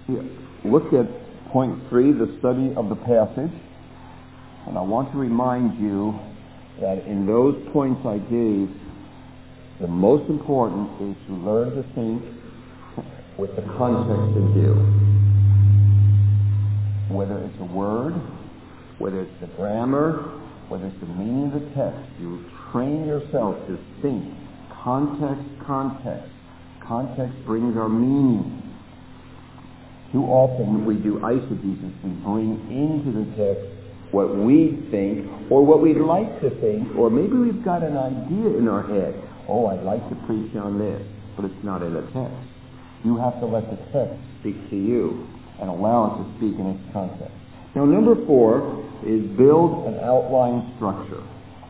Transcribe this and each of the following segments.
Look at point 3, the study of the passage. And I want to remind you that in those points I gave, the most important is to learn to think with the context in view. Whether it's a word, whether it's the grammar, whether it's the meaning of the text, you train yourself to think context, context. Context brings our meaning. Too often we do eisegesis. We bring into the text what we think or what we'd like to think, or maybe we've got an idea in our head. Oh, I'd like to preach on this, but it's not in the text. You have to let the text speak to you and allow it to speak in its context. Now, number 4 is build an outline structure.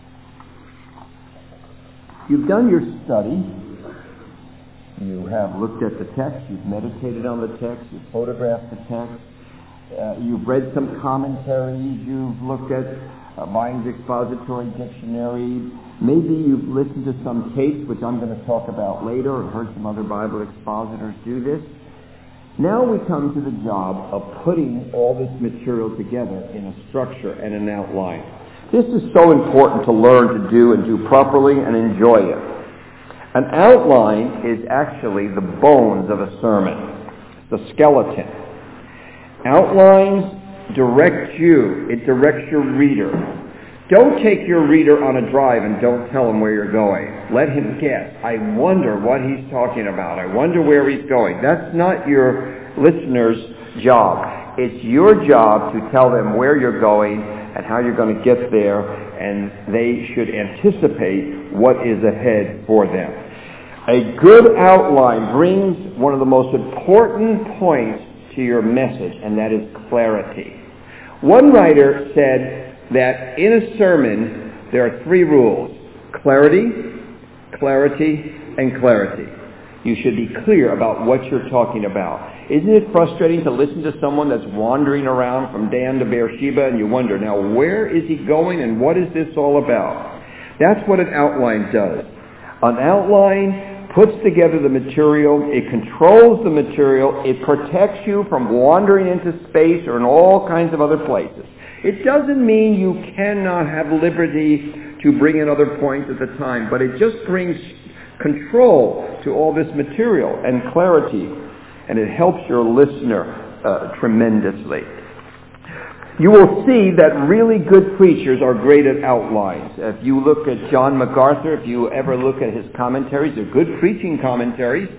You've done your study. You have looked at the text. You've meditated on the text. You've photographed the text. You've read some commentaries. You've looked at Vine's Expository Dictionary. Maybe you've listened to some tapes, which I'm going to talk about later, and heard some other Bible expositors do this. Now we come to the job of putting all this material together in a structure and an outline. This is so important to learn to do and do properly and enjoy it. An outline is actually the bones of a sermon, the skeleton. Outlines direct you. It directs your reader. Don't take your reader on a drive and don't tell him where you're going. Let him guess. I wonder what he's talking about. I wonder where he's going. That's not your listener's job. It's your job to tell them where you're going and how you're going to get there, and they should anticipate what is ahead for them. A good outline brings one of the most important points to your message, and that is clarity. One writer said that in a sermon there are 3 rules: clarity, clarity, and clarity. You should be clear about what you're talking about. Isn't it frustrating to listen to someone that's wandering around from Dan to Beersheba and you wonder, now where is he going and what is this all about? That's what an outline does. An outline puts together the material, it controls the material, it protects you from wandering into space or in all kinds of other places. It doesn't mean you cannot have liberty to bring in other points at the time, but it just brings control to all this material and clarity, and it helps your listener tremendously. You will see that really good preachers are great at outlines. If you look at John MacArthur, if you ever look at his commentaries, they're good preaching commentaries.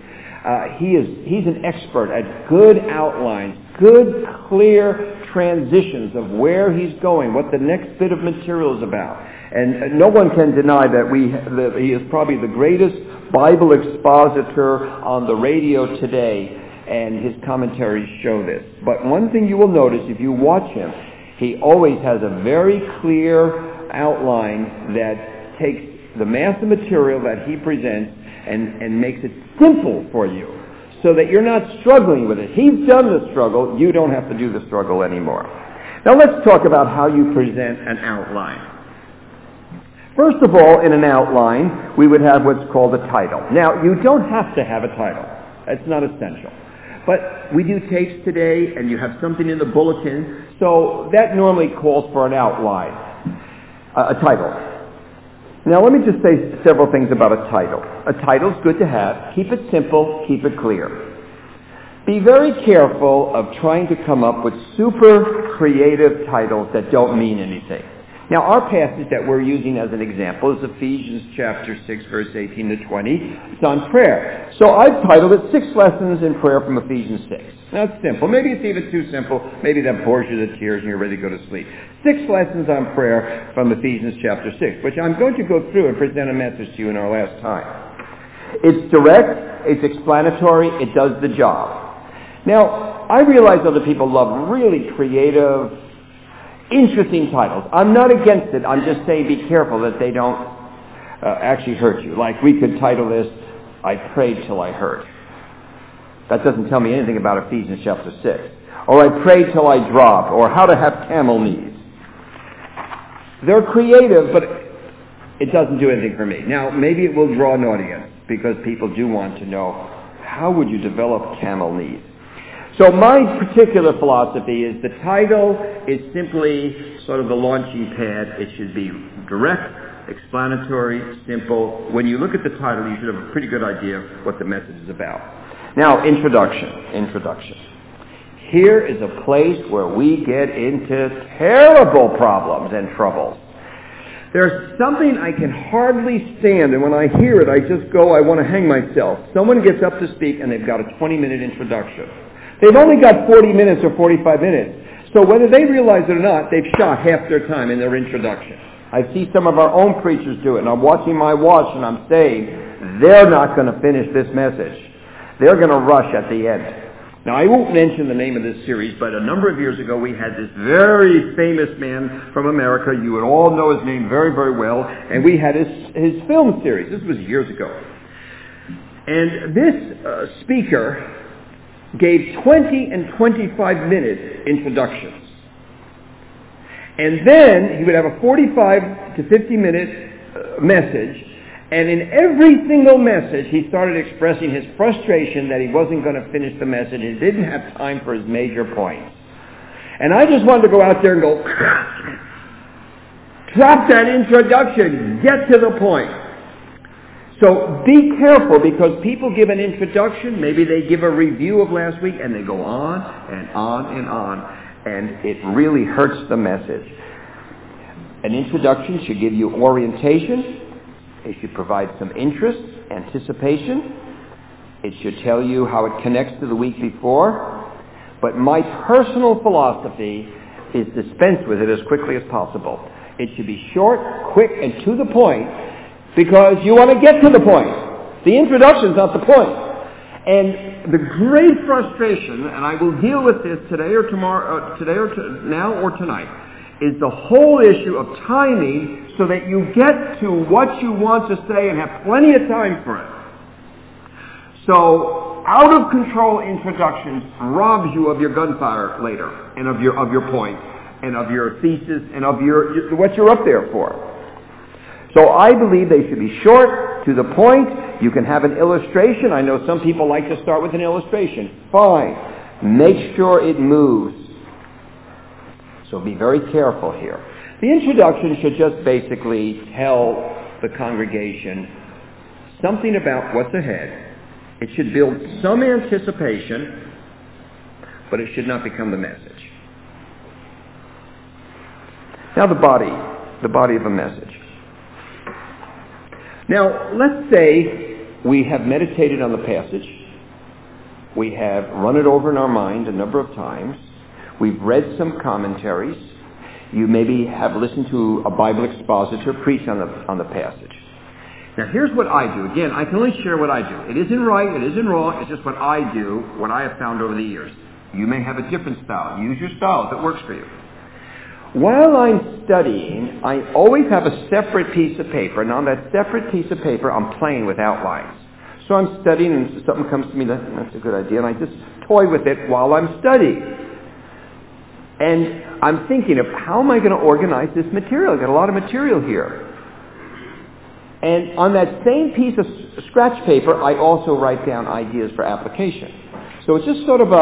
He's an expert at good outlines, good, clear transitions of where he's going, what the next bit of material is about. And no one can deny that he is probably the greatest Bible expositor on the radio today, and his commentaries show this. But one thing you will notice if you watch him, he always has a very clear outline that takes the mass of material that he presents and makes it simple for you so that you're not struggling with it. He's done the struggle. You don't have to do the struggle anymore. Now let's talk about how you present an outline. First of all, in an outline, we would have what's called a title. Now, you don't have to have a title. That's not essential. But we do tapes today, and you have something in the bulletin, so that normally calls for an outline, a title. Now, let me just say several things about a title. A title's good to have. Keep it simple. Keep it clear. Be very careful of trying to come up with super creative titles that don't mean anything. Now, our passage that we're using as an example is Ephesians chapter 6, verse 18 to 20. It's on prayer. So I've titled it 6 Lessons in Prayer from Ephesians 6. Now, it's simple. Maybe it's even too simple. Maybe that bores you to tears and you're ready to go to sleep. 6 Lessons on Prayer from Ephesians chapter 6, which I'm going to go through and present a message to you in our last time. It's direct. It's explanatory. It does the job. Now, I realize other people love really creative, interesting titles. I'm not against it. I'm just saying be careful that they don't actually hurt you. Like we could title this, I Prayed Till I Hurt. That doesn't tell me anything about Ephesians chapter 6. Or I Prayed Till I Dropped. Or How to Have Camel Knees. They're creative, but it doesn't do anything for me. Now, maybe it will draw an audience because people do want to know, how would you develop camel knees? So my particular philosophy is the title is simply sort of the launching pad. It should be direct, explanatory, simple. When you look at the title, you should have a pretty good idea of what the message is about. Now, introduction. Here is a place where we get into terrible problems and troubles. There's something I can hardly stand, and when I hear it, I just go, I want to hang myself. Someone gets up to speak, and they've got a 20-minute introduction. They've only got 40 minutes or 45 minutes. So whether they realize it or not, they've shot half their time in their introduction. I see some of our own preachers do it, and I'm watching my watch, and I'm saying, they're not going to finish this message. They're going to rush at the end. Now, I won't mention the name of this series, but a number of years ago we had this very famous man from America. You would all know his name very, very well. And we had his film series. This was years ago. And this speaker gave 20 and 25-minute introductions. And then he would have a 45 to 50-minute message. And in every single message, he started expressing his frustration that he wasn't going to finish the message. He didn't have time for his major points. And I just wanted to go out there and go, drop that introduction. Get to the point. So be careful, because people give an introduction, maybe they give a review of last week, and they go on and on and on. And it really hurts the message. An introduction should give you orientation. It should provide some interest, anticipation. It should tell you how it connects to the week before. But my personal philosophy is dispense with it as quickly as possible. It should be short, quick, and to the point, because you want to get to the point. The introduction is not the point. And the great frustration, and I will deal with this today or tomorrow, now or tonight, is the whole issue of timing so that you get to what you want to say and have plenty of time for it. So, out of control introductions robs you of your gunfire later, and of your point, and of your thesis, and of what you're up there for. So I believe they should be short, to the point. You can have an illustration. I know some people like to start with an illustration. Fine. Make sure it moves. So be very careful here. The introduction should just basically tell the congregation something about what's ahead. It should build some anticipation, but it should not become the message. Now the body of a message. Now, let's say we have meditated on the passage. We have run it over in our mind a number of times. We've read some commentaries. You maybe have listened to a Bible expositor preach on the passage. Now here's what I do. Again, I can only share what I do. It isn't right, it isn't wrong, it's just what I do, what I have found over the years. You may have a different style. Use your style if it works for you. While I'm studying, I always have a separate piece of paper, and on that separate piece of paper, I'm playing with outlines. So I'm studying, and something comes to me, that's a good idea, and I just toy with it while I'm studying. And I'm thinking of how am I going to organize this material? I've got a lot of material here. And on that same piece of scratch paper, I also write down ideas for application. So it's just sort of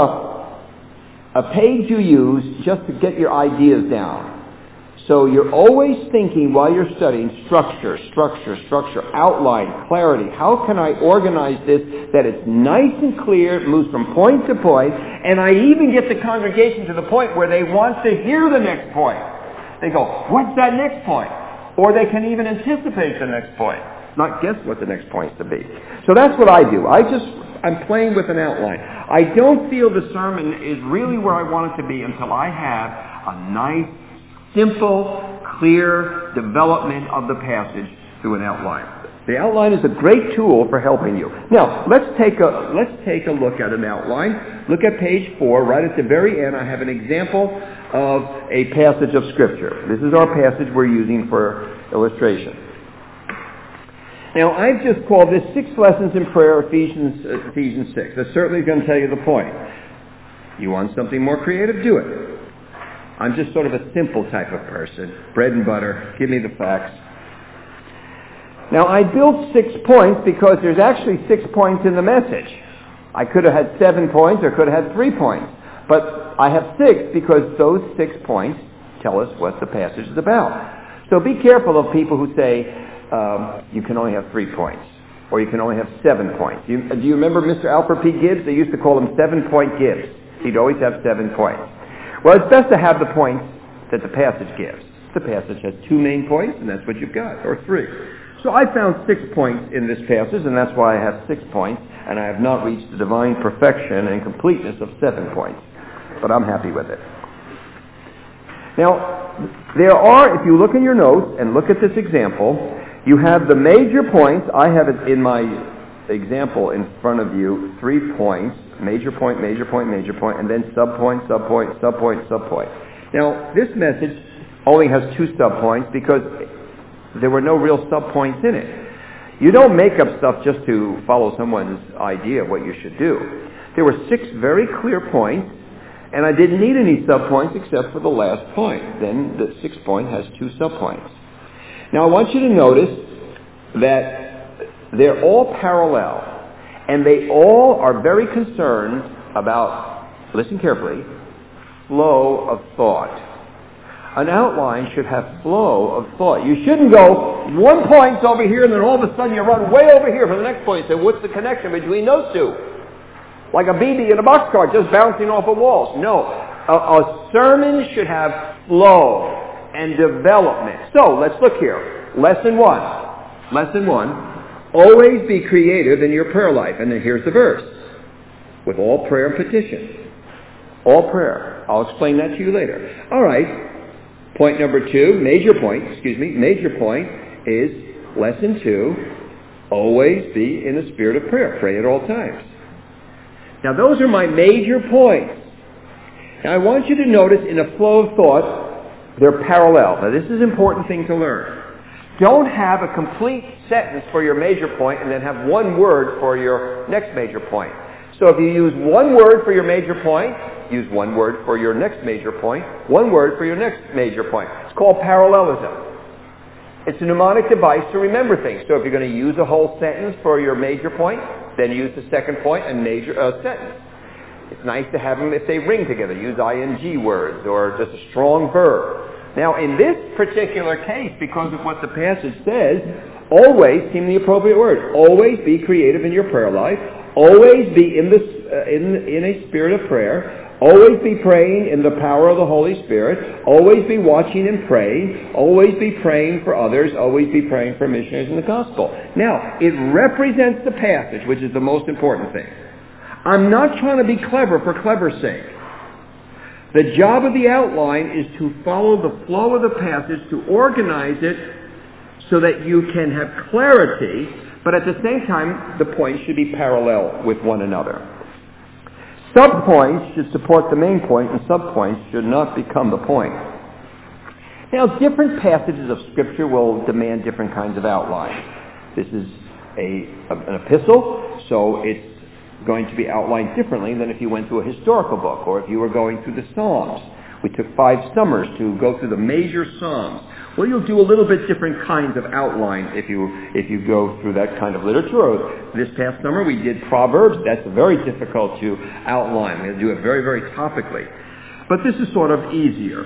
a page you use just to get your ideas down. So you're always thinking while you're studying structure, outline, clarity. How can I organize this that it's nice and clear, it moves from point to point, and I even get the congregation to the point where they want to hear the next point. They go, what's that next point? Or they can even anticipate the next point, not guess what the next point's to be. So that's what I do. I'm playing with an outline. I don't feel the sermon is really where I want it to be until I have a nice, simple, clear development of the passage through an outline. The outline is a great tool for helping you. Now, let's take a look at an outline. Look at page 4. Right at the very end, I have an example of a passage of Scripture. This is our passage we're using for illustration. Now, I've just called this 6 Lessons in Prayer, Ephesians 6. That's certainly going to tell you the point. You want something more creative? Do it. I'm just sort of a simple type of person. Bread and butter. Give me the facts. Now, I built 6 points because there's actually 6 points in the message. I could have had 7 points or could have had 3 points. But I have 6 because those 6 points tell us what the passage is about. So be careful of people who say you can only have 3 points or you can only have 7 points. Do you remember Mr. Alfred P. Gibbs? They used to call him 7-point Gibbs. He'd always have 7 points. Well, it's best to have the points that the passage gives. The passage has 2 main points, and that's what you've got, or 3. So I found 6 points in this passage, and that's why I have 6 points, and I have not reached the divine perfection and completeness of 7 points. But I'm happy with it. Now, there are, if you look in your notes and look at this example, you have the major points. I have it in my example in front of you, 3 points, major point, major point, major point, and then subpoint, subpoint, subpoint, subpoint. Now, this message only has 2 subpoints because there were no real subpoints in it. You don't make up stuff just to follow someone's idea of what you should do. There were 6 very clear points, and I didn't need any subpoints except for the last point. Then the 6th point has 2 subpoints. Now, I want you to notice that they're all parallel, and they all are very concerned about, listen carefully, flow of thought. An outline should have flow of thought. You shouldn't go 1 point over here and then all of a sudden you run way over here for the next point and say, what's the connection between those two? Like a BB in a boxcar just bouncing off of walls. No. A sermon should have flow and development. So, let's look here. Lesson 1. Lesson 1. Always be creative in your prayer life. And then here's the verse. With all prayer and petition. All prayer. I'll explain that to you later. All right. Point number 2, major point is lesson 2, always be in the spirit of prayer. Pray at all times. Now those are my major points. Now I want you to notice in a flow of thought, they're parallel. Now this is an important thing to learn. Don't have a complete sentence for your major point and then have 1 word for your next major point. So if you use 1 word for your major point, use 1 word for your next major point, 1 word for your next major point. It's called parallelism. It's a mnemonic device to remember things. So if you're going to use a whole sentence for your major point, then use the second point and major sentence. It's nice to have them if they ring together. Use ing words or just a strong verb. Now in this particular case, because of what the passage says, always seem the appropriate word. Always be creative in your prayer life. Always be in a spirit of prayer. Always be praying in the power of the Holy Spirit. Always be watching and praying. Always be praying for others. Always be praying for missionaries in the gospel. Now, it represents the passage, which is the most important thing. I'm not trying to be clever for clever's sake. The job of the outline is to follow the flow of the passage, to organize it so that you can have clarity, but at the same time, the points should be parallel with one another. Subpoints should support the main point, and subpoints should not become the point. Now, different passages of Scripture will demand different kinds of outline. This is an epistle, so it's going to be outlined differently than if you went to a historical book or if you were going through the Psalms. We took 5 summers to go through the major Psalms. Well, you'll do a little bit different kinds of outline if you go through that kind of literature. Or this past summer we did Proverbs. That's very difficult to outline. We have to do it very, very topically. But this is sort of easier.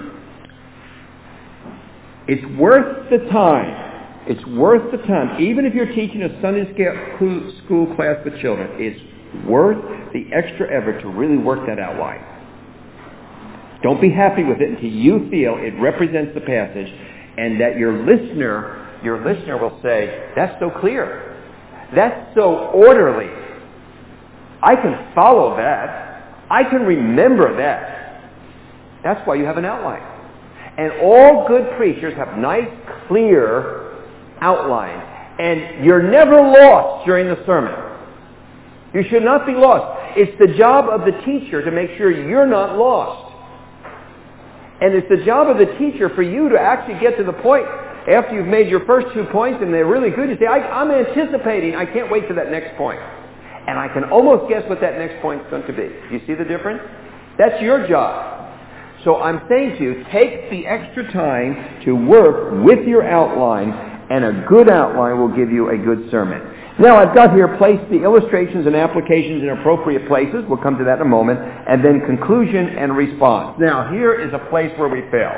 It's worth the time. It's worth the time. Even if you're teaching a Sunday school class with children, it's worth the extra effort to really work that outline. Don't be happy with it until you feel it represents the passage and that your listener will say, that's so clear. That's so orderly. I can follow that. I can remember that. That's why you have an outline. And all good preachers have nice, clear outlines. And you're never lost during the sermon. You should not be lost. It's the job of the teacher to make sure you're not lost. And it's the job of the teacher for you to actually get to the point after you've made your first 2 points and they're really good. You say, I'm anticipating. I can't wait for that next point. And I can almost guess what that next point is going to be. You see the difference? That's your job. So I'm saying to you, take the extra time to work with your outline, and a good outline will give you a good sermon. Now I've got here placed the illustrations and applications in appropriate places. We'll come to that in a moment. And then conclusion and response. Now here is a place where we fail.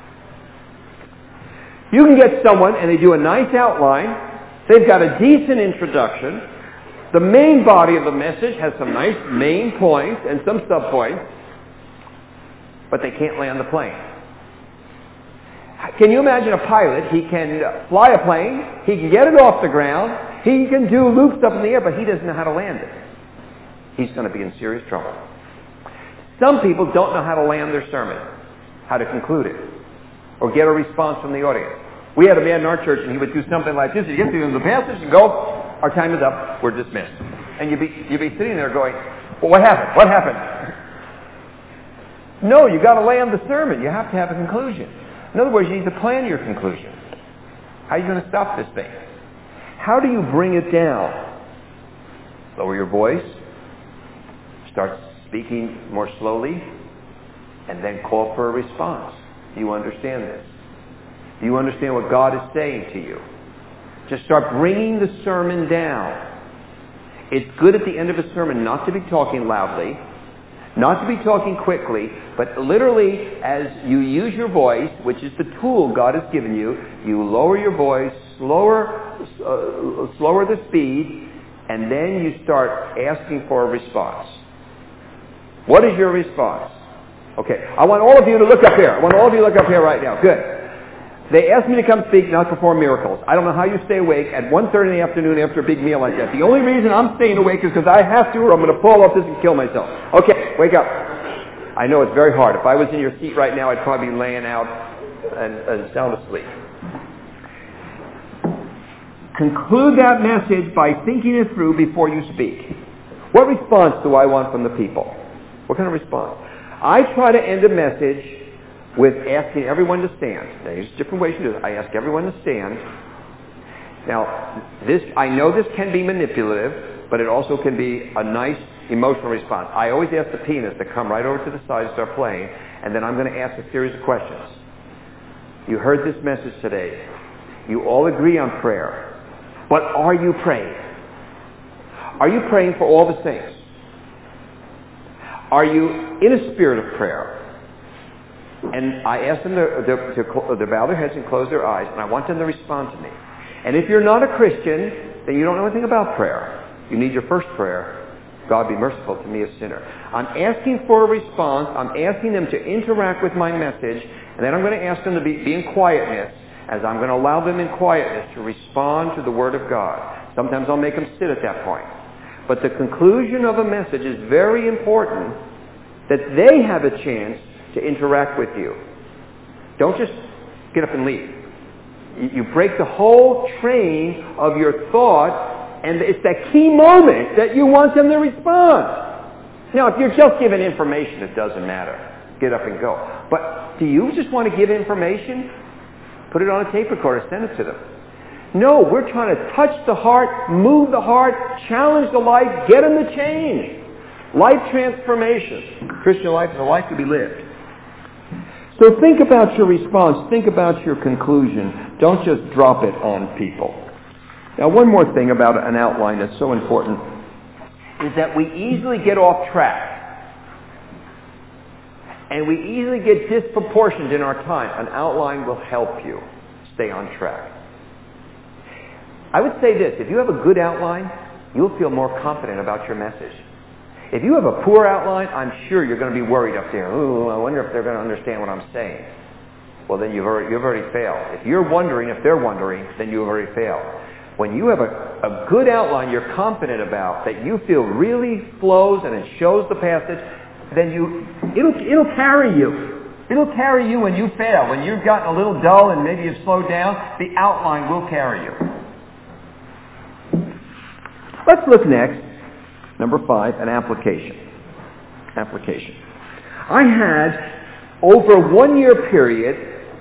You can get someone and they do a nice outline. They've got a decent introduction. The main body of the message has some nice main points and some subpoints. But they can't land the plane. Can you imagine a pilot? He can fly a plane. He can get it off the ground. He can do loops up in the air, but he doesn't know how to land it. He's going to be in serious trouble. Some people don't know how to land their sermon, how to conclude it, or get a response from the audience. We had a man in our church, and he would do something like this. He'd get to the end of the passage and go, our time is up, we're dismissed. And you'd be sitting there going, well, what happened? What happened? No, you've got to land the sermon. You have to have a conclusion. In other words, you need to plan your conclusion. How are you going to stop this thing? How do you bring it down? Lower your voice. Start speaking more slowly. And then call for a response. Do you understand this? Do you understand what God is saying to you? Just start bringing the sermon down. It's good at the end of a sermon not to be talking loudly, not to be talking quickly, but literally as you use your voice, which is the tool God has given you, you lower your voice, slower the speed, and then you start asking for a response. What is your response? Okay, I want all of you to look up here. I want all of you to look up here right now. Good. They asked me to come speak, not perform miracles. I don't know how you stay awake at 1:30 in the afternoon after a big meal like that. The only reason I'm staying awake is because I have to, or I'm going to fall off this and kill myself. Okay, wake up. I know it's very hard. If I was in your seat right now, I'd probably be laying out and sound asleep. Conclude that message by thinking it through before you speak. What response do I want from the people? What kind of response? I try to end a message with asking everyone to stand. Now, there's different ways to do it. I ask everyone to stand. Now, I know this can be manipulative, but it also can be a nice emotional response. I always ask the pianist to come right over to the side and start playing, and then I'm going to ask a series of questions. You heard this message today. You all agree on prayer. But are you praying? Are you praying for all the saints? Are you in a spirit of prayer? And I ask them to bow their heads and close their eyes, and I want them to respond to me. And if you're not a Christian, then you don't know anything about prayer. You need your first prayer. God be merciful to me, a sinner. I'm asking for a response. I'm asking them to interact with my message, and then I'm going to ask them to be in quietness, as I'm going to allow them in quietness to respond to the Word of God. Sometimes I'll make them sit at that point. But the conclusion of a message is very important, that they have a chance to interact with you. Don't just get up and leave. You break the whole train of your thought, and it's that key moment that you want them to respond. Now, if you're just giving information, it doesn't matter. Get up and go. But do you just want to give information? Put it on a tape recorder, send it to them. No, we're trying to touch the heart, move the heart, challenge the life, get them to change. Life transformation. Christian life is a life to be lived. So think about your response. Think about your conclusion. Don't just drop it on people. Now, one more thing about an outline that's so important is that we easily get off track. And we easily get disproportioned in our time. An outline will help you stay on track. I would say this. If you have a good outline, you'll feel more confident about your message. If you have a poor outline, I'm sure you're going to be worried up there. Ooh, I wonder if they're going to understand what I'm saying. Well, then you've already failed. If you're wondering if they're wondering, then you've already failed. When you have a good outline you're confident about, that you feel really flows and it shows the passage, then it'll carry you. It'll carry you when you fail. When you've gotten a little dull and maybe you've slowed down, the outline will carry you. Let's look next. Number 5, an application. Application. I had, over a 1-year period,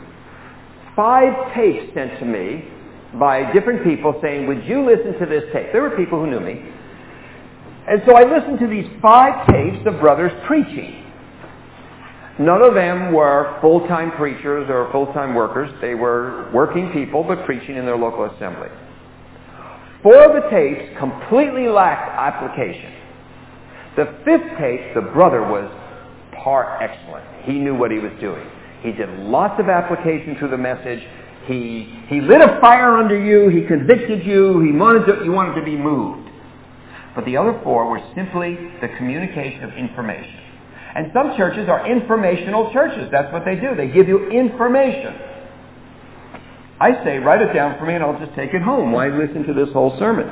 5 tapes sent to me by different people saying, would you listen to this tape? There were people who knew me. And so I listened to these 5 tapes of brothers preaching. None of them were full-time preachers or full-time workers. They were working people, but preaching in their local assembly. 4 of the tapes completely lacked application. The 5th tape, the brother was par excellent. He knew what he was doing. He did lots of application to the message. He lit a fire under you. He convicted you. You wanted to be moved. But the other 4 were simply the communication of information. And some churches are informational churches. That's what they do. They give you information. I say, write it down for me and I'll just take it home. Why listen to this whole sermon?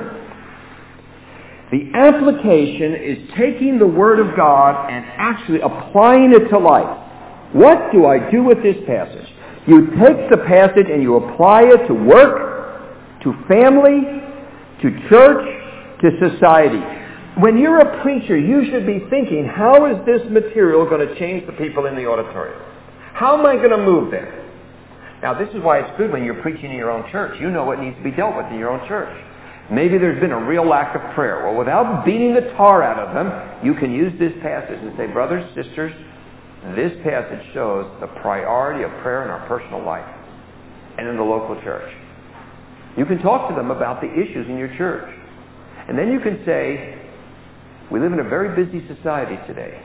The application is taking the Word of God and actually applying it to life. What do I do with this passage? You take the passage and you apply it to work, to family, to church, to society. When you're a preacher, you should be thinking, how is this material going to change the people in the auditorium? How am I going to move them? Now, this is why it's good when you're preaching in your own church. You know what needs to be dealt with in your own church. Maybe there's been a real lack of prayer. Well, without beating the tar out of them, you can use this passage and say, brothers, sisters, this passage shows the priority of prayer in our personal life and in the local church. You can talk to them about the issues in your church. And then you can say, we live in a very busy society today.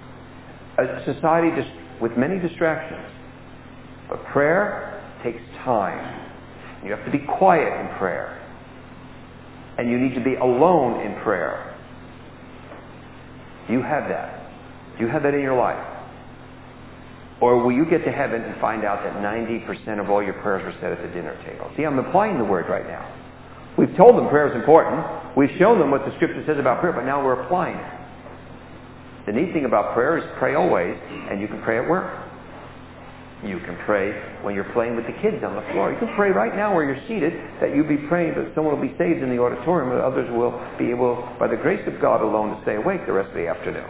A society with many distractions. But prayer takes time. You have to be quiet in prayer. And you need to be alone in prayer. You have that. Do you have that in your life? Or will you get to heaven and find out that 90% of all your prayers were said at the dinner table? See, I'm applying the Word right now. We've told them prayer is important. We've shown them what the Scripture says about prayer, but now we're applying it. The neat thing about prayer is pray always, and you can pray at work. You can pray when you're playing with the kids on the floor. You can pray right now where you're seated that you'll be praying that someone will be saved in the auditorium and others will be able, by the grace of God alone, to stay awake the rest of the afternoon.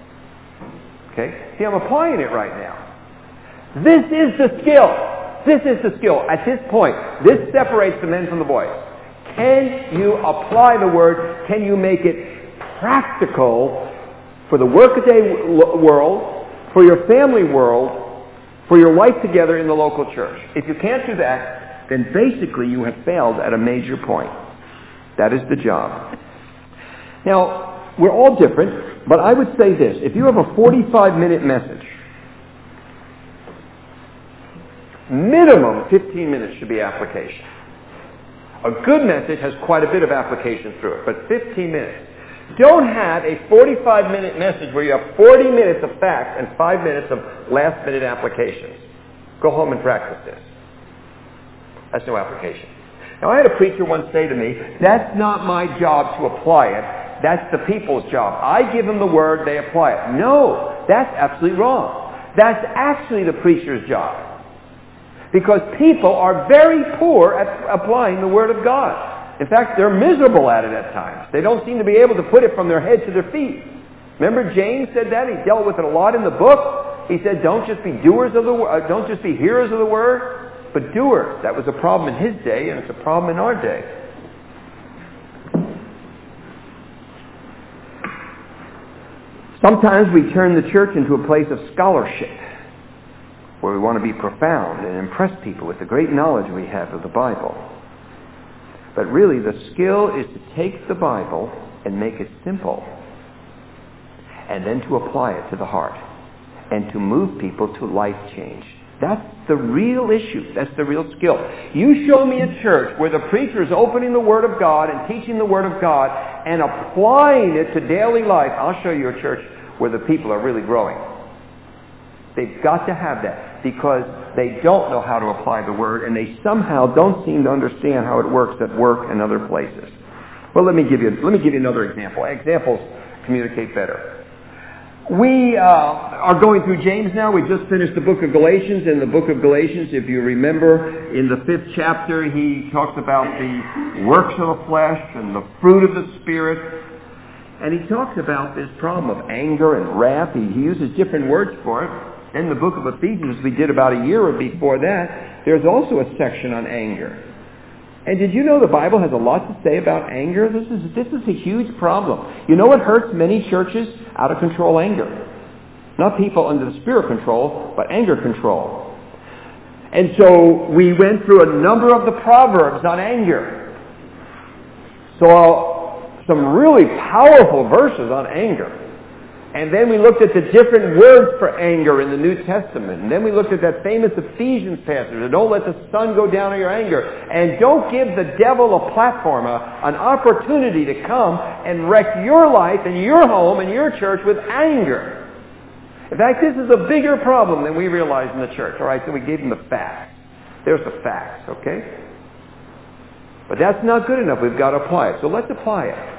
Okay? See, I'm applying it right now. This is the skill. This is the skill. At this point, this separates the men from the boys. Can you apply the Word? Can you make it practical for the workaday world, for your family world, for your life together in the local church? If you can't do that, then basically you have failed at a major point. That is the job. Now, we're all different, but I would say this. If you have a 45-minute message, minimum 15 minutes should be application. A good message has quite a bit of application through it, but 15 minutes. Don't have a 45-minute message where you have 40 minutes of facts and 5 minutes of last-minute applications. Go home and practice this. That's no application. Now, I had a preacher once say to me, that's not my job to apply it. That's the people's job. I give them the Word, they apply it. No, that's absolutely wrong. That's actually the preacher's job. Because people are very poor at applying the Word of God. In fact, they're miserable at it at times. They don't seem to be able to put it from their head to their feet. Remember James said that? He dealt with it a lot in the book. He said, don't just be doers of the word, don't just be hearers of the Word, but doers. That was a problem in his day, and it's a problem in our day. Sometimes we turn the church into a place of scholarship, where we want to be profound and impress people with the great knowledge we have of the Bible. But really, the skill is to take the Bible and make it simple, and then to apply it to the heart, and to move people to life change. That's the real issue. That's the real skill. You show me a church where the preacher is opening the Word of God and teaching the Word of God and applying it to daily life. I'll show you a church where the people are really growing. They've got to have that because they don't know how to apply the Word and they somehow don't seem to understand how it works at work and other places. Well, let me give you another example. Examples communicate better. We are going through James now. We just finished the book of Galatians. In the book of Galatians, if you remember, in the 5th chapter, he talks about the works of the flesh and the fruit of the Spirit. And he talks about this problem of anger and wrath. He uses different words for it. In the book of Ephesians, we did about a year before that, there's also a section on anger. And did you know the Bible has a lot to say about anger? This is a huge problem. You know what hurts many churches? Out of control anger. Not people under the spirit control, but anger control. And so we went through a number of the Proverbs on anger. saw some really powerful verses on anger. And then we looked at the different words for anger in the New Testament. And then we looked at that famous Ephesians passage. Don't let the sun go down on your anger. And don't give the devil a platform, an opportunity to come and wreck your life and your home and your church with anger. In fact, this is a bigger problem than we realize in the church. All right, so we gave them the facts. There's the facts, okay? But that's not good enough. We've got to apply it. So let's apply it.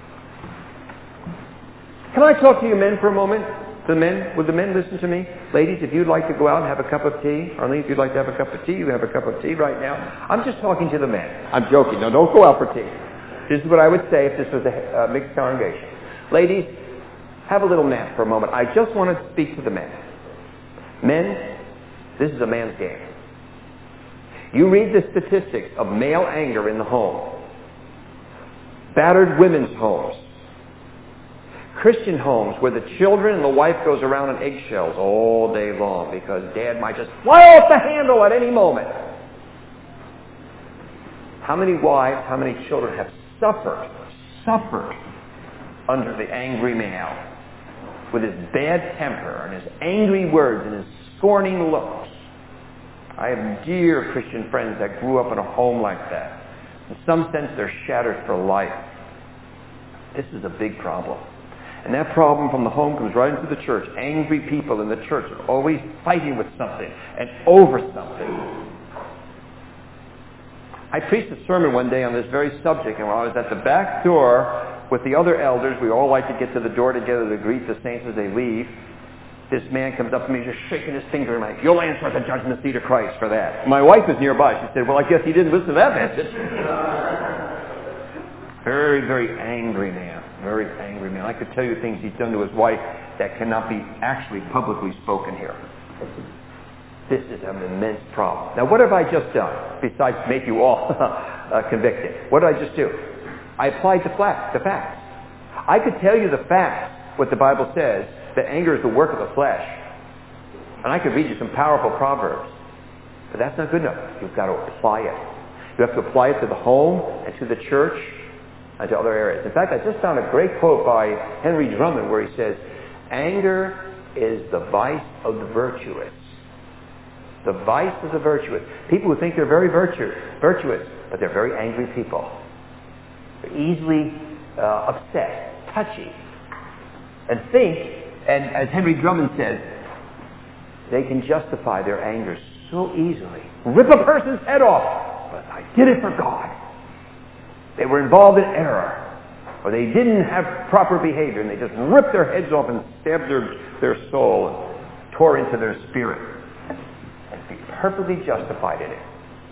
Can I talk to you men for a moment? The men, would the men listen to me? Ladies, if you'd like to go out and have a cup of tea, Arlene, if you'd like to have a cup of tea, you have a cup of tea right now. I'm just talking to the men. I'm joking. No, don't go out for tea. This is what I would say if this was a mixed congregation. Ladies, have a little nap for a moment. I just want to speak to the men. Men, this is a man's game. You read the statistics of male anger in the home. Battered women's homes. Christian homes where the children and the wife goes around on eggshells all day long because dad might just fly off the handle at any moment. How many wives, how many children have suffered under the angry male with his bad temper and his angry words and his scorning looks? I have dear Christian friends that grew up in a home like that. In some sense, they're shattered for life. This is a big problem. And that problem from the home comes right into the church. Angry people in the church are always fighting with something and over something. I preached a sermon one day on this very subject, and while I was at the back door with the other elders, we all like to get to the door together to greet the saints as they leave. This man comes up to me just shaking his finger and like, "You'll answer at the judgment seat of Christ for that." My wife was nearby. She said, "Well, I guess he didn't listen to that message." Very, very angry man. Very angry man. I could tell you things he's done to his wife that cannot be actually publicly spoken here. This is an immense problem. Now, what have I just done besides make you all convicted? What did I just do? I applied the facts. I could tell you the facts, what the Bible says, that anger is the work of the flesh. And I could read you some powerful proverbs. But that's not good enough. You've got to apply it. You have to apply it to the home and to the church and to other areas. In fact, I just found a great quote by Henry Drummond where he says, "Anger is the vice of the virtuous." The vice of the virtuous. People who think they're very virtuous, but they're very angry people. They're easily upset, touchy, and as Henry Drummond says, they can justify their anger so easily. Rip a person's head off, but I did it for God. They were involved in error, or they didn't have proper behavior, and they just ripped their heads off and stabbed their soul and tore into their spirit. And be perfectly justified in it.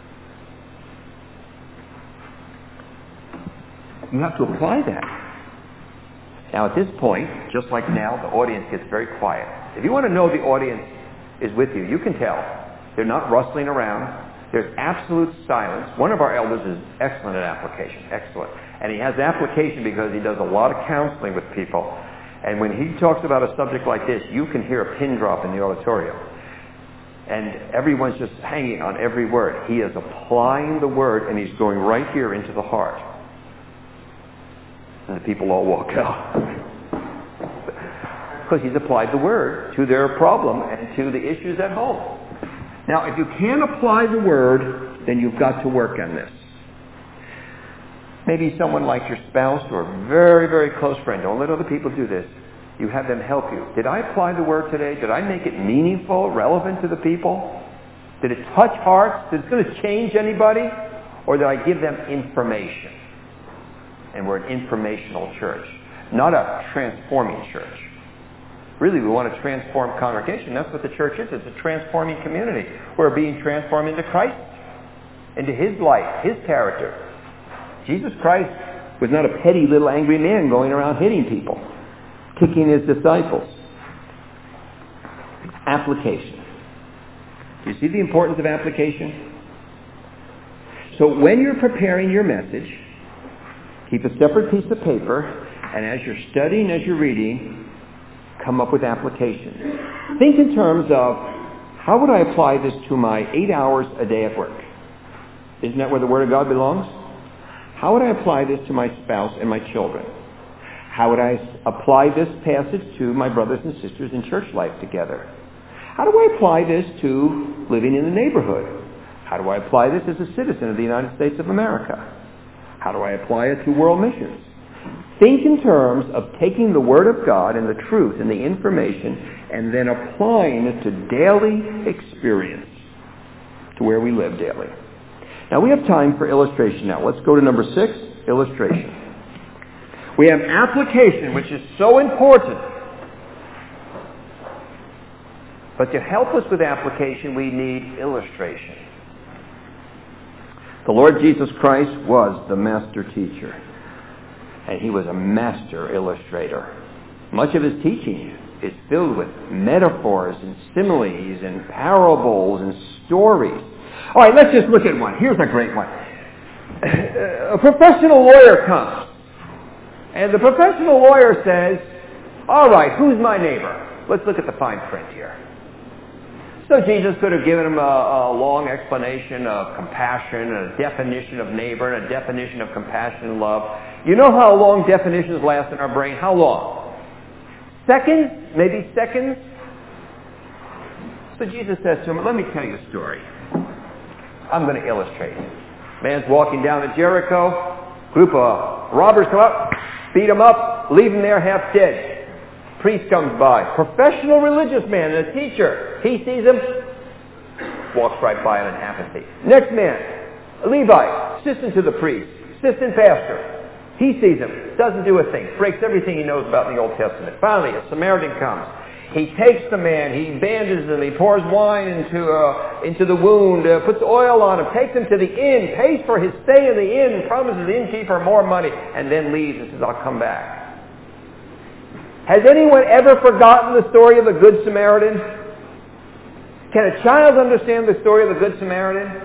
You have to apply that. Now at this point, just like now, the audience gets very quiet. If you want to know the audience is with you, you can tell. They're not rustling around. There's absolute silence. One of our elders is excellent at application. Excellent. And he has application because he does a lot of counseling with people. And when he talks about a subject like this, you can hear a pin drop in the auditorium. And everyone's just hanging on every word. He is applying the word, and he's going right here into the heart. And the people all walk out. Because he's applied the word to their problem and to the issues at home. Now, if you can't apply the word, then you've got to work on this. Maybe someone like your spouse or a very, very close friend. Don't let other people do this. You have them help you. Did I apply the word today? Did I make it meaningful, relevant to the people? Did it touch hearts? Did it going to change anybody? Or did I give them information? And we're an informational church, not a transforming church. Really, we want to transform congregation. That's what the church is. It's a transforming community. We're being transformed into Christ, into His life, His character. Jesus Christ was not a petty little angry man going around hitting people, kicking His disciples. Application. Do you see the importance of application? So when you're preparing your message, keep a separate piece of paper, and as you're studying, as you're reading, come up with applications. Think in terms of, how would I apply this to my 8 hours a day at work? Isn't that where the Word of God belongs? How would I apply this to my spouse and my children? How would I apply this passage to my brothers and sisters in church life together? How do I apply this to living in the neighborhood? How do I apply this as a citizen of the United States of America? How do I apply it to world missions? Think in terms of taking the Word of God and the truth and the information and then applying it to daily experience, to where we live daily. Now we have time for illustration now. Let's go to number 6, illustration. We have application, which is so important. But to help us with application, we need illustration. The Lord Jesus Christ was the master teacher, and he was a master illustrator. Much of his teaching is filled with metaphors and similes and parables and stories. All right, let's just look at one. Here's a great one. A professional lawyer comes, and the professional lawyer says, all right, who's my neighbor? Let's look at the fine print here. So Jesus could have given him a long explanation of compassion, and a definition of neighbor, and a definition of compassion and love. You know how long definitions last in our brain? How long? Seconds? Maybe seconds? So Jesus says to him, let me tell you a story. I'm going to illustrate it. Man's walking down to Jericho. Group of robbers come up, beat him up, leave him there half dead. Priest comes by. Professional religious man and a teacher. He sees him, walks right by him in apathy. Next man, a Levite, assistant to the priest, assistant pastor. He sees him, doesn't do a thing, breaks everything he knows about in the Old Testament. Finally, a Samaritan comes. He takes the man, he bandages him, he pours wine into the wound, puts oil on him, takes him to the inn, pays for his stay in the inn, promises the innkeeper more money, and then leaves and says, I'll come back. Has anyone ever forgotten the story of the Good Samaritan? Can a child understand the story of the Good Samaritan?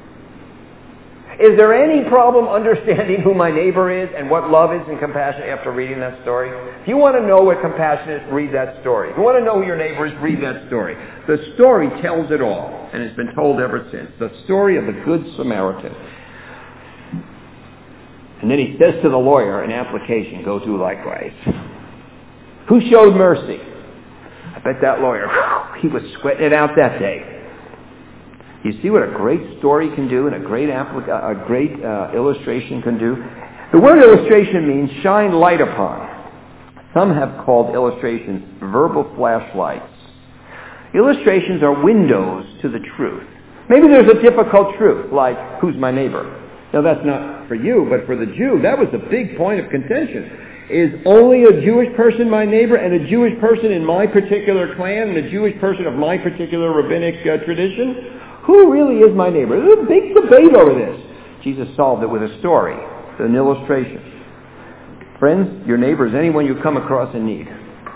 Is there any problem understanding who my neighbor is and what love is and compassion after reading that story? If you want to know what compassion is, read that story. If you want to know who your neighbor is, read that story. The story tells it all, and it's been told ever since. The story of the Good Samaritan. And then he says to the lawyer, an application, go do likewise. Who showed mercy? I bet that lawyer, he was sweating it out that day. You see what a great story can do and a great illustration can do? The word illustration means shine light upon. Some have called illustrations verbal flashlights. Illustrations are windows to the truth. Maybe there's a difficult truth, like, who's my neighbor? Now that's not for you, but for the Jew, that was the big point of contention. Is only a Jewish person my neighbor, and a Jewish person in my particular clan, and a Jewish person of my particular rabbinic tradition? Who really is my neighbor? There's a big debate over this. Jesus solved it with a story, an illustration. Friends, your neighbor is anyone you come across in need.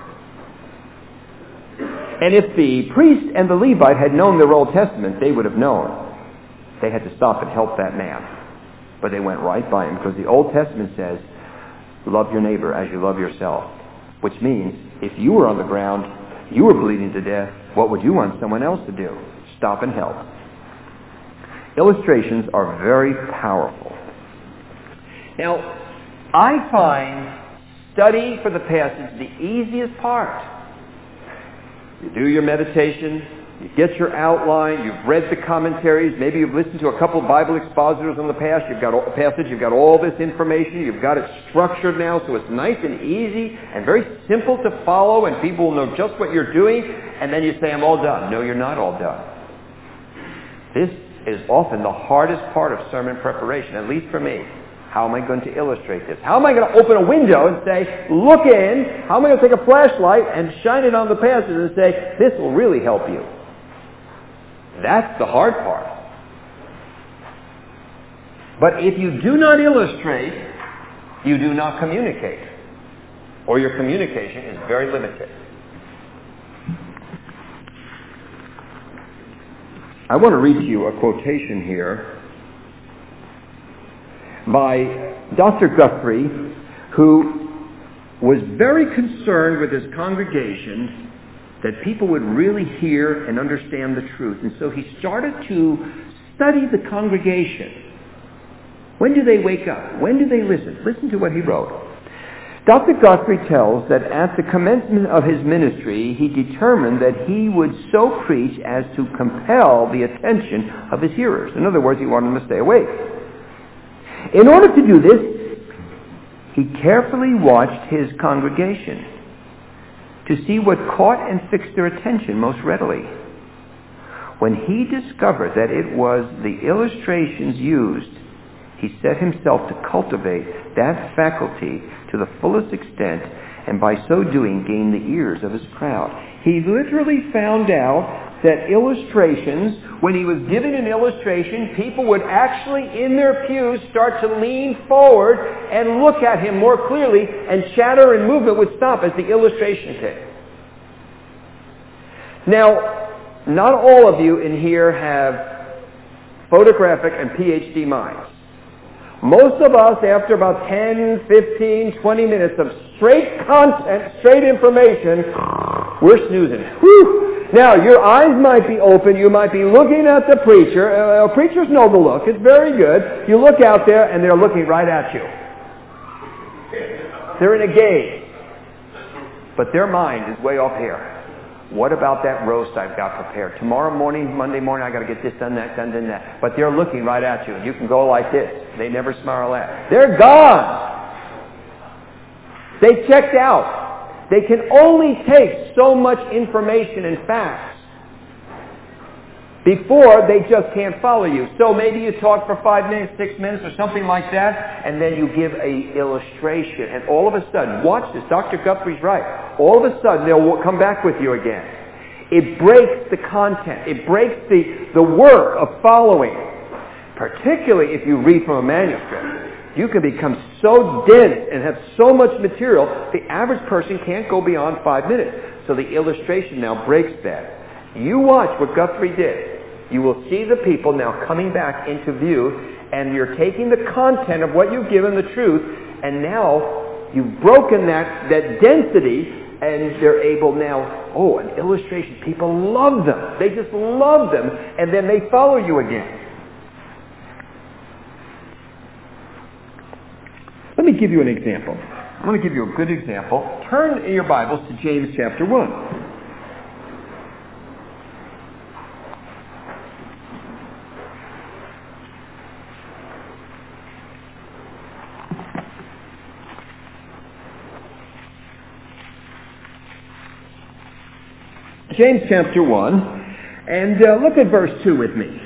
And if the priest and the Levite had known their Old Testament, they would have known. They had to stop and help that man. But they went right by him, because the Old Testament says, love your neighbor as you love yourself. Which means, if you were on the ground, you were bleeding to death, what would you want someone else to do? Stop and help. Illustrations are very powerful. Now, I find study for the passage the easiest part. You do your meditation, you get your outline, you've read the commentaries, maybe you've listened to a couple of Bible expositors on the passage, you've got all this information, you've got it structured now so it's nice and easy and very simple to follow, and people will know just what you're doing, and then you say, I'm all done. No, you're not all done. This is often the hardest part of sermon preparation, at least for me. How am I going to illustrate this? How am I going to open a window and say, look in? How am I going to take a flashlight and shine it on the passage and say, this will really help you? That's the hard part. But if you do not illustrate, you do not communicate. Or your communication is very limited. I want to read to you a quotation here by Dr. Guthrie, who was very concerned with his congregation that people would really hear and understand the truth. And so he started to study the congregation. When do they wake up? When do they listen? Listen to what he wrote. Dr. Guthrie tells that at the commencement of his ministry, he determined that he would so preach as to compel the attention of his hearers. In other words, he wanted them to stay awake. In order to do this, he carefully watched his congregation to see what caught and fixed their attention most readily. When he discovered that it was the illustrations used, he set himself to cultivate that faculty to the fullest extent, and by so doing gain the ears of his crowd. He literally found out that illustrations, when he was given an illustration, people would actually in their pews start to lean forward and look at him more clearly, and chatter and movement would stop as the illustration came. Now, not all of you in here have photographic and PhD minds. Most of us, after about 10, 15, 20 minutes of straight content, straight information, we're snoozing. Whew. Now, your eyes might be open. You might be looking at the preacher. Preachers know the look. It's very good. You look out there, and they're looking right at you. They're in a gaze. But their mind is way off here. What about that roast I've got prepared? Tomorrow morning, Monday morning, I've got to get this done, that, done, that. But they're looking right at you. You can go like this. They never smile at. They're gone. They checked out. They can only take so much information and facts before they just can't follow you. So maybe you talk for 5 minutes, 6 minutes, or something like that, and then you give an illustration. And all of a sudden, watch this, Dr. Guthrie's right. All of a sudden, they'll come back with you again. It breaks the content. It breaks the work of following. Particularly if you read from a manuscript. You can become so dense and have so much material, the average person can't go beyond 5 minutes. So the illustration now breaks that. You watch what Guthrie did. You will see the people now coming back into view, and you're taking the content of what you've given, the truth, and now you've broken that density, and they're able now, an illustration. People love them. They just love them, and then they follow you again. Let me give you an example. I'm going to give you a good example. Turn in your Bibles to James chapter 1. James chapter 1, and look at verse 2 with me.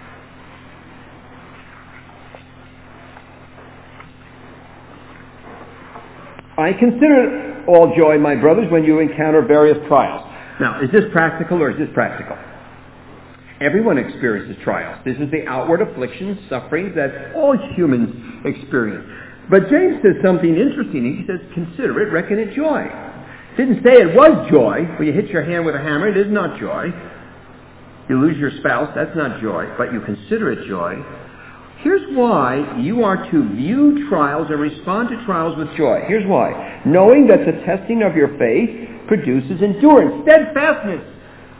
I consider it all joy, my brothers, when you encounter various trials. Now, is this practical or is this practical? Everyone experiences trials. This is the outward afflictions, sufferings that all humans experience. But James says something interesting. He says, consider it, reckon it joy. Didn't say it was joy. When you hit your hand with a hammer, it is not joy. You lose your spouse, that's not joy, but you consider it joy. Here's why you are to view trials and respond to trials with joy. Here's why. Knowing that the testing of your faith produces endurance, steadfastness.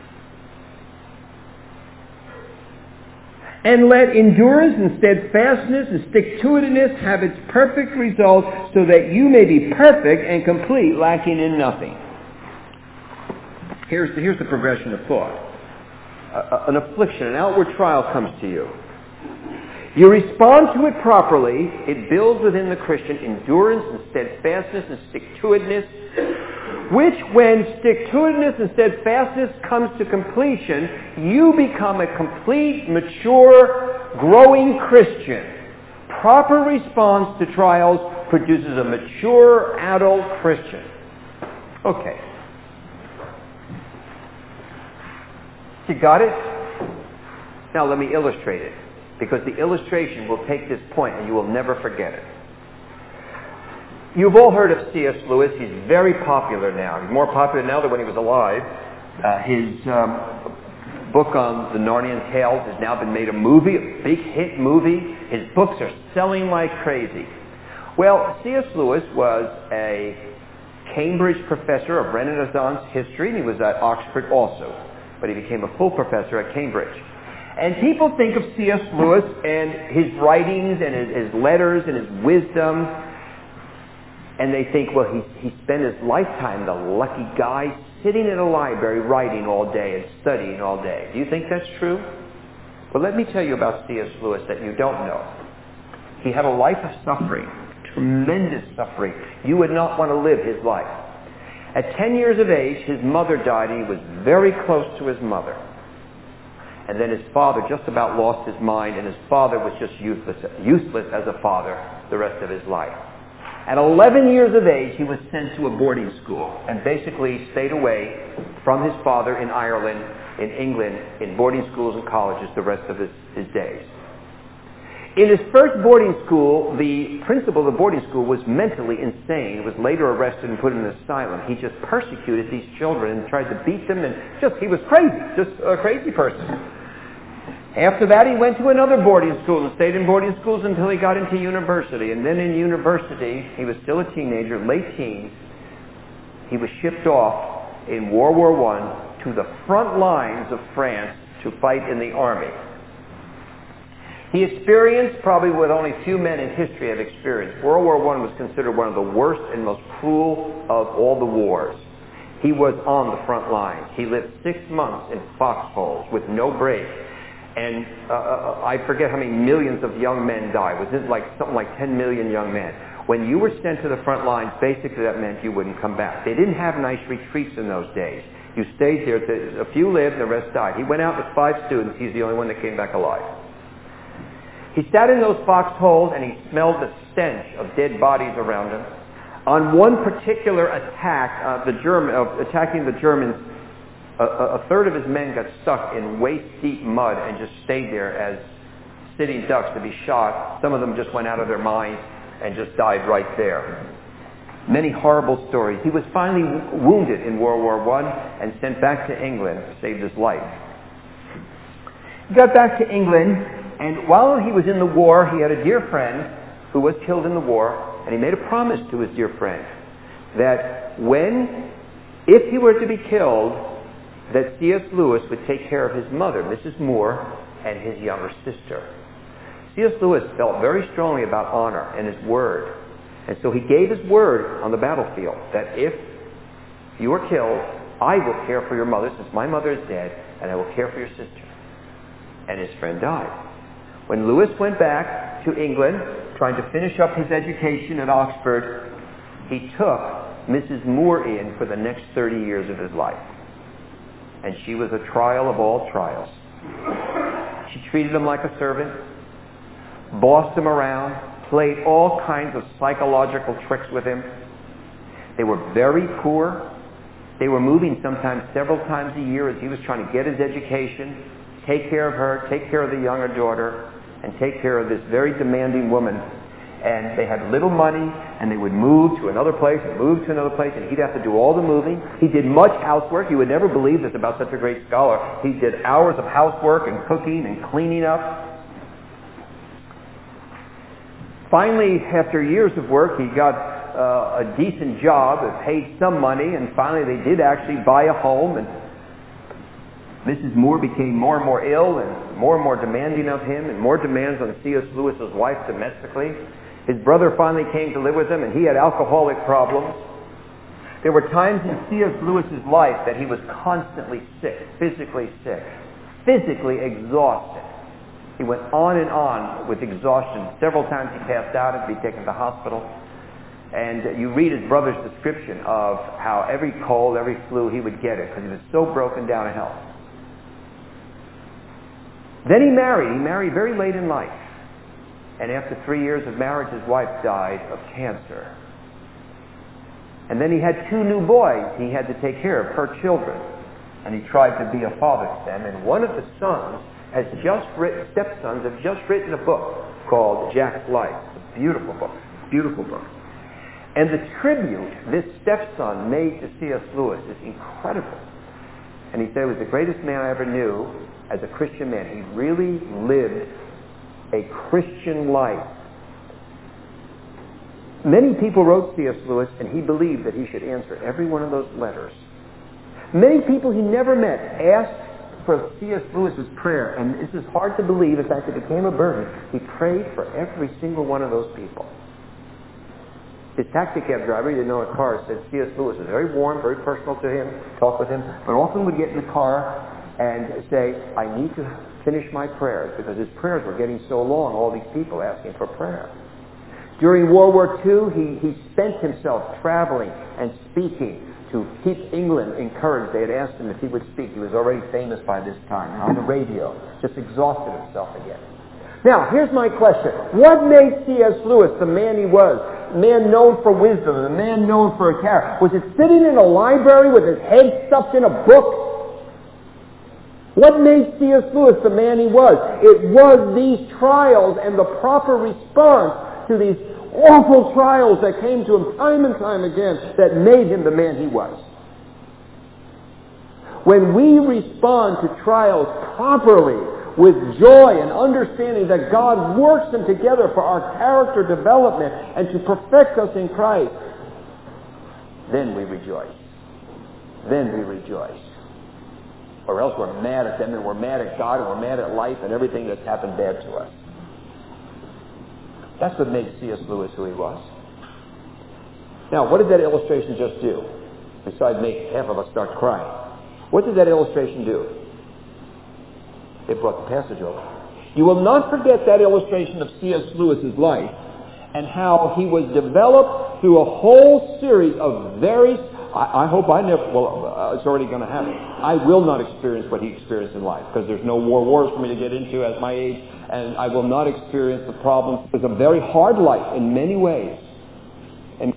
And let endurance and steadfastness and stick-to-itiveness have its perfect result, so that you may be perfect and complete, lacking in nothing. Here's the progression of thought. An affliction, an outward trial comes to you. You respond to it properly. It builds within the Christian endurance and steadfastness and stick-to-itiveness, which when stick-to-itiveness and steadfastness comes to completion, you become a complete, mature, growing Christian. Proper response to trials produces a mature, adult Christian. Okay. You got it? Now let me illustrate it, because the illustration will take this point and you will never forget it. You've all heard of C.S. Lewis. He's very popular now. He's more popular now than when he was alive. His book on the Narnian Tales has now been made a movie, a big hit movie. His books are selling like crazy. Well, C.S. Lewis was a Cambridge professor of Renaissance history, and he was at Oxford also. But he became a full professor at Cambridge. And people think of C.S. Lewis and his writings and his letters and his wisdom, and they think, well, he spent his lifetime, the lucky guy, sitting in a library writing all day and studying all day. Do you think that's true? Well, let me tell you about C.S. Lewis that you don't know. He had a life of suffering, tremendous suffering. You would not want to live his life. At 10 years of age, his mother died, and he was very close to his mother. And then his father just about lost his mind, and his father was just useless as a father the rest of his life. At 11 years of age, he was sent to a boarding school and basically stayed away from his father in Ireland, in England, in boarding schools and colleges the rest of his days. In his first boarding school, the principal of the boarding school was mentally insane, was later arrested and put in an asylum. He just persecuted these children and tried to beat them, and he was crazy, just a crazy person. After that, he went to another boarding school and stayed in boarding schools until he got into university. And then in university, he was still a teenager, late teens. He was shipped off in World War I to the front lines of France to fight in the army. He experienced, probably what only few men in history have experienced, World War I was considered one of the worst and most cruel of all the wars. He was on the front lines. He lived 6 months in foxholes with no break. And I forget how many millions of young men died. Was it something like 10 million young men? When you were sent to the front lines, basically that meant you wouldn't come back. They didn't have nice retreats in those days. You stayed there. A few lived, the rest died. He went out with 5 students. He's the only one that came back alive. He sat in those foxholes and he smelled the stench of dead bodies around him. On one particular attack, attacking the Germans, a third of his men got stuck in waist-deep mud and just stayed there as sitting ducks to be shot. Some of them just went out of their minds and just died right there. Many horrible stories. He was finally wounded in World War I and sent back to England, saved his life. He got back to England, and while he was in the war, he had a dear friend who was killed in the war, and he made a promise to his dear friend that if he were to be killed, that C.S. Lewis would take care of his mother, Mrs. Moore, and his younger sister. C.S. Lewis felt very strongly about honor and his word. And so he gave his word on the battlefield that if you are killed, I will care for your mother, since my mother is dead, and I will care for your sister. And his friend died. When Lewis went back to England, trying to finish up his education at Oxford, he took Mrs. Moore in for the next 30 years of his life. And she was a trial of all trials. She treated him like a servant, bossed him around, played all kinds of psychological tricks with him. They were very poor. They were moving sometimes several times a year as he was trying to get his education, take care of her, take care of the younger daughter, and take care of this very demanding woman. And they had little money, and they would move to another place and move to another place, and he'd have to do all the moving. He did much housework. You would never believe this about such a great scholar. He did hours of housework and cooking and cleaning up. Finally, after years of work, he got a decent job that paid some money, and finally they did actually buy a home, and Mrs. Moore became more and more ill and more demanding of him, and more demands on C.S. Lewis's wife domestically. His brother finally came to live with him, and he had alcoholic problems. There were times in C.S. Lewis's life that he was constantly sick, physically exhausted. He went on and on with exhaustion. Several times he passed out and had to be taken to the hospital. And you read his brother's description of how every cold, every flu, he would get it because he was so broken down in health. Then he married. He married very late in life. And after 3 years of marriage, his wife died of cancer. And then he had 2 new boys he had to take care of, her children. And he tried to be a father to them. And one of the stepsons have just written a book called Jack's Life. It's a beautiful book. And the tribute this stepson made to C.S. Lewis is incredible. And he said he was the greatest man I ever knew as a Christian man. He really lived a Christian life. Many people wrote C.S. Lewis, and he believed that he should answer every one of those letters. Many people he never met asked for C.S. Lewis's prayer, and this is hard to believe. In fact, it became a burden. He prayed for every single one of those people. His taxi cab driver, he didn't know a car, said C.S. Lewis was very warm, very personal to him, talk with him, but often would get in the car and say, I need to finish my prayers, because his prayers were getting so long, all these people asking for prayer. During World War II, he spent himself traveling and speaking to keep England encouraged. They had asked him if he would speak. He was already famous by this time, on the radio, just exhausted himself again. Now, here's my question. What made C.S. Lewis the man he was? The man known for wisdom, the man known for a character. Was it sitting in a library with his head stuffed in a book? What made C.S. Lewis the man he was? It was these trials and the proper response to these awful trials that came to him time and time again that made him the man he was. When we respond to trials properly, with joy and understanding that God works them together for our character development and to perfect us in Christ, then we rejoice. Then we rejoice. Or else we're mad at them and we're mad at God and we're mad at life and everything that's happened bad to us. That's what made C.S. Lewis who he was. Now, what did that illustration just do? Besides make half of us start crying. What did that illustration do? It brought the passage over. You will not forget that illustration of C.S. Lewis's life and how he was developed through a whole series of very... I hope I never... Well, it's already going to happen. I will not experience what he experienced in life because there's no more wars for me to get into at my age, and I will not experience the problems. It was a very hard life in many ways. And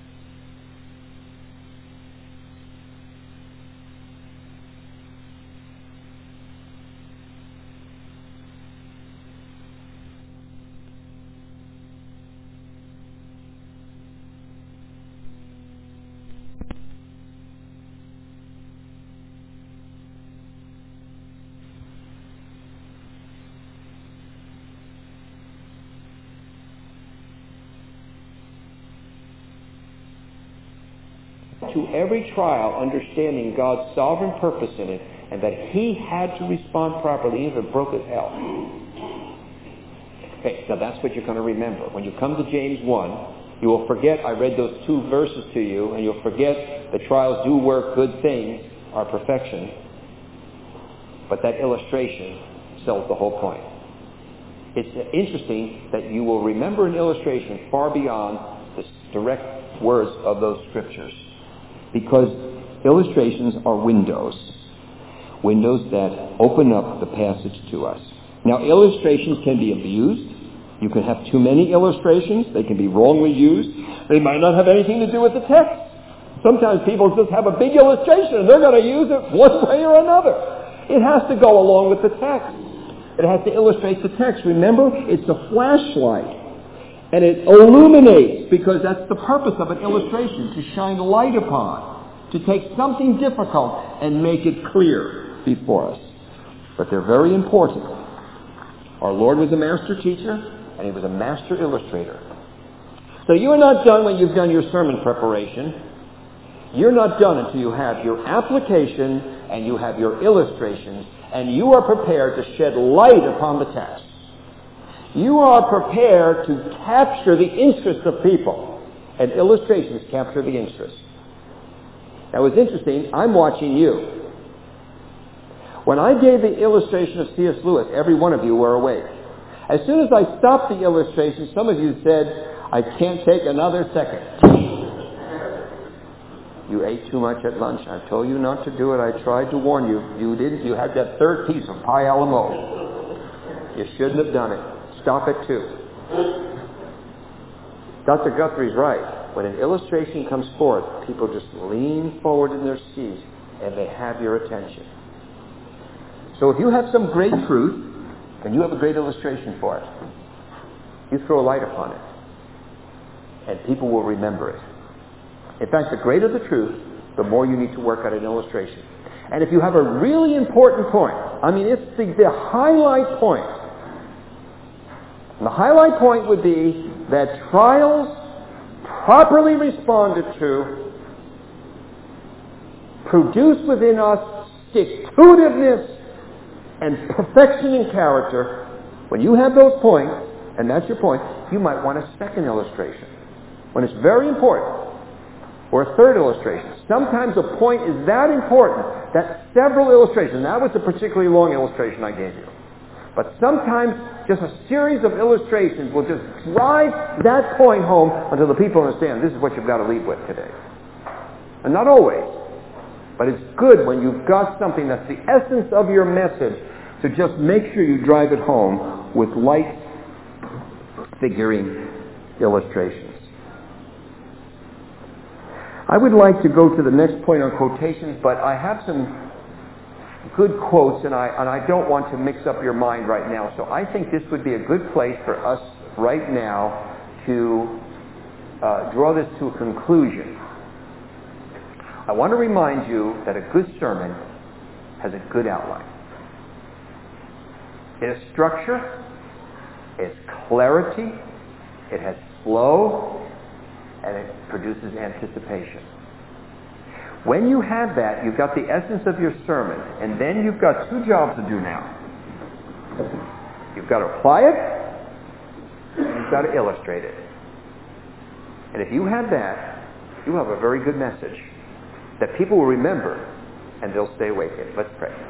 to every trial, understanding God's sovereign purpose in it, and that he had to respond properly, even if it broke his health. Okay, so that's what you're going to remember. When you come to James 1, you will forget, I read those 2 verses to you, and you'll forget the trials do work good things, are perfection. But that illustration sells the whole point. It's interesting that you will remember an illustration far beyond the direct words of those scriptures. Because illustrations are windows that open up the passage to us. Now, illustrations can be abused. You can have too many illustrations. They can be wrongly used. They might not have anything to do with the text. Sometimes people just have a big illustration and they're going to use it one way or another. It has to go along with the text. It has to illustrate the text. Remember, it's a flashlight. And it illuminates, because that's the purpose of an illustration, to shine light upon, to take something difficult and make it clear before us. But they're very important. Our Lord was a master teacher, and he was a master illustrator. So you are not done when you've done your sermon preparation. You're not done until you have your application and you have your illustrations, and you are prepared to shed light upon the text. You are prepared to capture the interest of people. And illustrations capture the interest. Now, it's interesting. I'm watching you. When I gave the illustration of C.S. Lewis, every one of you were awake. As soon as I stopped the illustration, some of you said, I can't take another second. You ate too much at lunch. I told you not to do it. I tried to warn you. You didn't. You had that 3rd piece of pie a la mode. You shouldn't have done it. Stop it too. Dr. Guthrie's right. When an illustration comes forth, people just lean forward in their seats and they have your attention. So if you have some great truth and you have a great illustration for it, you throw a light upon it and people will remember it. In fact, the greater the truth, the more you need to work at an illustration. And if you have a really important point, I mean, it's the highlight point. And the highlight point would be that trials properly responded to produce within us stick-to-itiveness and perfection in character, when you have those points, and that's your point, you might want a second illustration. When it's very important, or a third illustration. Sometimes a point is that important that several illustrations, that was a particularly long illustration I gave you, but sometimes just a series of illustrations will just drive that point home until the people understand this is what you've got to leave with today. And not always, but it's good when you've got something that's the essence of your message to just make sure you drive it home with light figuring illustrations. I would like to go to the next point on quotations, but I have some good quotes, and I don't want to mix up your mind right now. So I think this would be a good place for us right now to draw this to a conclusion. I want to remind you that a good sermon has a good outline. It has structure, it has clarity, it has flow, and it produces anticipation. When you have that, you've got the essence of your sermon, and then you've got two jobs to do now. You've got to apply it, and you've got to illustrate it. And if you have that, you have a very good message that people will remember, and they'll stay awake. Let's pray.